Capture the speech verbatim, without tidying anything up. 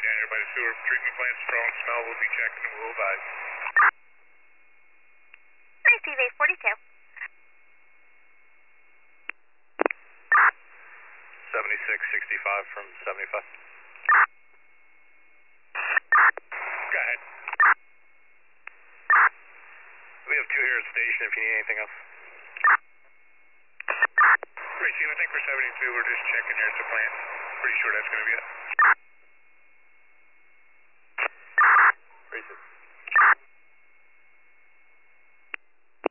Everybody, sewer treatment plant, strong smell, we'll be checking and we'll advise. Receive eight forty-two. seventy-six sixty-five from seventy-five. Go ahead. We have two here at the station if you need anything else. Receive, I think for seventy-two, we're just checking here at the plant. Pretty sure that's going to be it.